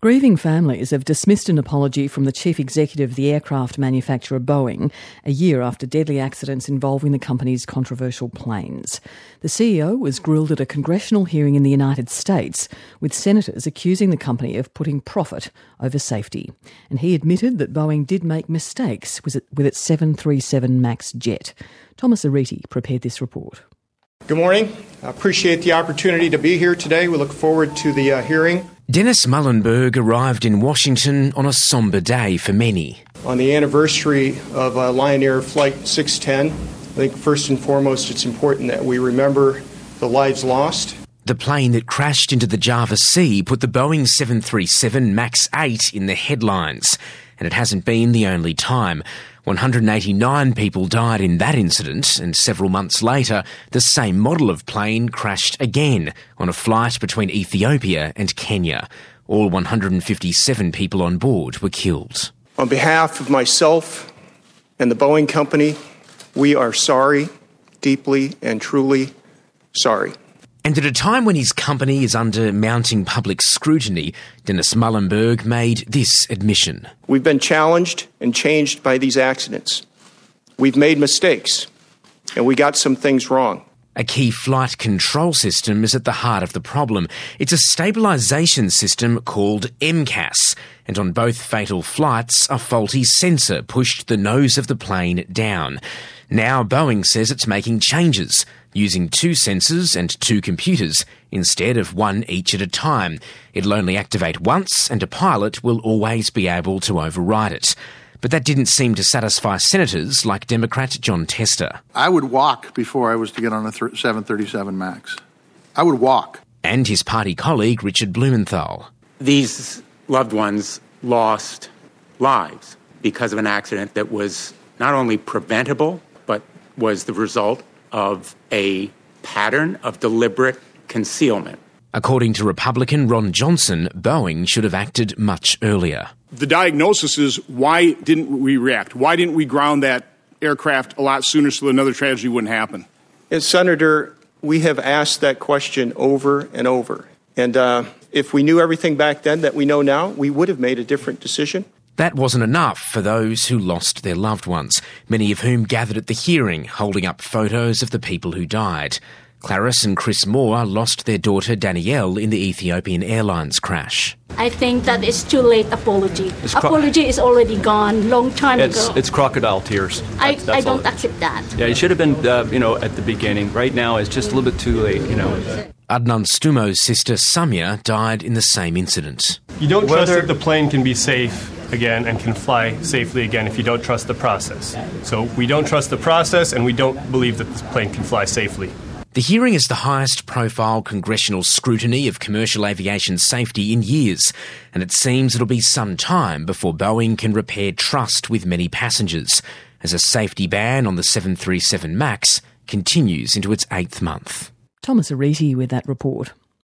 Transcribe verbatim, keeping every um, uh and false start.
Grieving families have dismissed an apology from the chief executive of the aircraft manufacturer Boeing a year after deadly accidents involving the company's controversial planes. The C E O was grilled at a congressional hearing in the United States, with senators accusing the company of putting profit over safety. And he admitted that Boeing did make mistakes with its seven thirty-seven MAX jet. Thomas Ariti prepared this report. Good morning. I appreciate the opportunity to be here today. We look forward to the uh, hearing. Dennis Muilenburg arrived in Washington on a sombre day for many. On the anniversary of uh, Lion Air Flight six ten, I think first and foremost it's important that we remember the lives lost. The plane that crashed into the Java Sea put the Boeing seven thirty-seven MAX eight in the headlines. And it hasn't been the only time. one hundred eighty-nine people died in that incident, and several months later, the same model of plane crashed again on a flight between Ethiopia and Kenya. All one hundred fifty-seven people on board were killed. On behalf of myself and the Boeing Company, we are sorry, deeply and truly sorry. And at a time when his company is under mounting public scrutiny, Dennis Muilenburg made this admission. We've been challenged and changed by these accidents. We've made mistakes, and we got some things wrong. A key flight control system is at the heart of the problem. It's a stabilisation system called M C A S, and on both fatal flights, a faulty sensor pushed the nose of the plane down. Now Boeing says it's making changes, using two sensors and two computers instead of one each at a time. It'll only activate once, and a pilot will always be able to override it. But that didn't seem to satisfy senators like Democrat Jon Tester. I would walk before I was to get on a seven thirty-seven MAX. I would walk. And his party colleague Richard Blumenthal. These loved ones lost lives because of an accident that was not only preventable, but was the result of a pattern of deliberate concealment. According to Republican Ron Johnson, Boeing should have acted much earlier. The diagnosis is, why didn't we react? Why didn't we ground that aircraft a lot sooner so another tragedy wouldn't happen? And Senator, we have asked that question over and over. And uh, if we knew everything back then that we know now, we would have made a different decision. That wasn't enough for those who lost their loved ones, many of whom gathered at the hearing, holding up photos of the people who died. Clarice and Chris Moore lost their daughter Danielle in the Ethiopian Airlines crash. I think that it's too late apology. It's cro- apology is already gone, long time it's, ago. It's crocodile tears. I, that's, that's I don't it. accept that. Yeah, it should have been, uh, you know, at the beginning. Right now, it's just a little bit too late, you know. Adnan Stumo's sister Samia died in the same incident. You don't Whether- trust that the plane can be safe again and can fly safely again if you don't trust the process. So we don't trust the process, and we don't believe that this plane can fly safely. The hearing is the highest profile congressional scrutiny of commercial aviation safety in years, and it seems it'll be some time before Boeing can repair trust with many passengers, as a safety ban on the seven thirty-seven MAX continues into its eighth month. Thomas Ariti with that report.